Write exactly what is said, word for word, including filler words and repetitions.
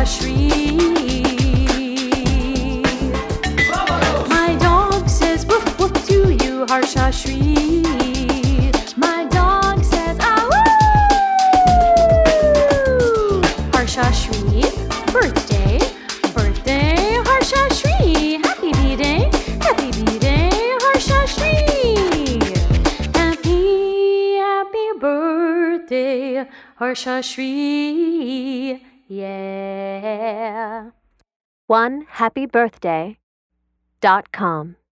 Harsha Shri. My dog says woof woof to you, Harsha Shri. My dog says ah woo. Harsha Shri, birthday, birthday, Harsha Shri. Happy B-Day, happy B-Day, Harsha Shri. Happy, happy birthday, Harsha Shri. Yeah. one happy birthday dot com